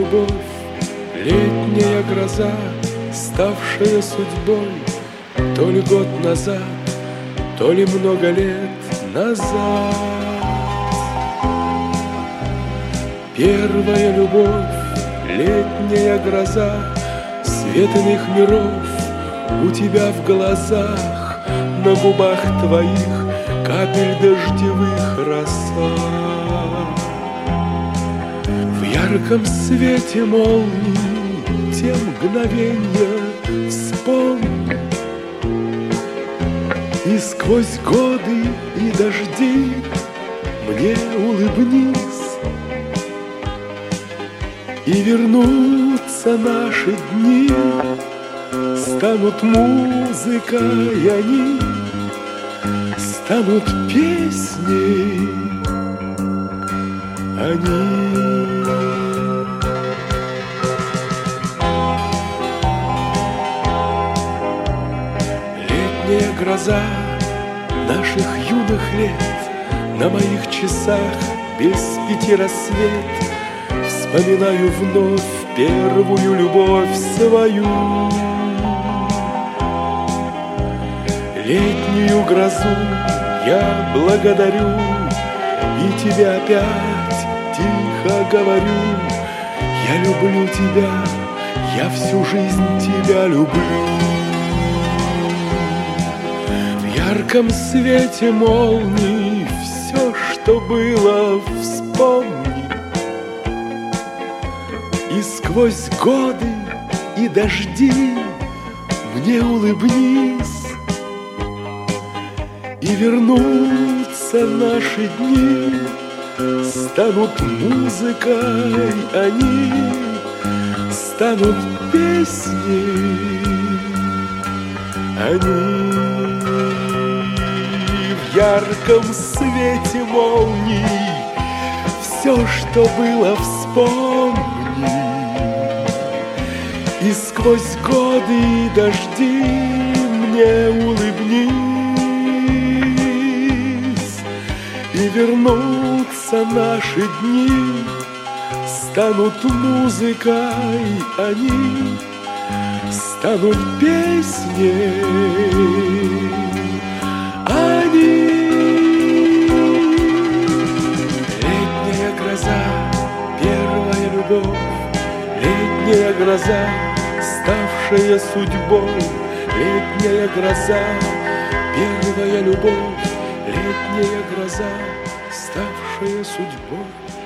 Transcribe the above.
любовь, летняя гроза, ставшая судьбой, то ли год назад, то ли много лет назад. Первая любовь, летняя гроза, свет иных миров у тебя в глазах, на губах твоих капель дождевых роса. В ярком свете молний те мгновенья вспомни, и сквозь годы и дожди мне улыбнись. И вернутся наши дни, станут музыкой они, станут песней они. Летняя гроза наших юных лет, на моих часах без 5 рассвет. Вспоминаю вновь первую любовь свою. Летнюю грозу я благодарю, и тебе опять тихо говорю: я люблю тебя, я всю жизнь тебя люблю. В ярком свете молний все, что было, вспомни. И сквозь годы и дожди мне улыбнись. И вернутся наши дни, станут музыкой они, станут песней они. В ярком свете молний все, что было, вспомни. И сквозь годы и дожди мне улыбнись. И вернутся наши дни, станут музыкой они, станут песней они. Летняя гроза, первая любовь, летняя гроза, ставшая судьбой, летняя гроза, первая любовь, летняя гроза, ставшая судьбой.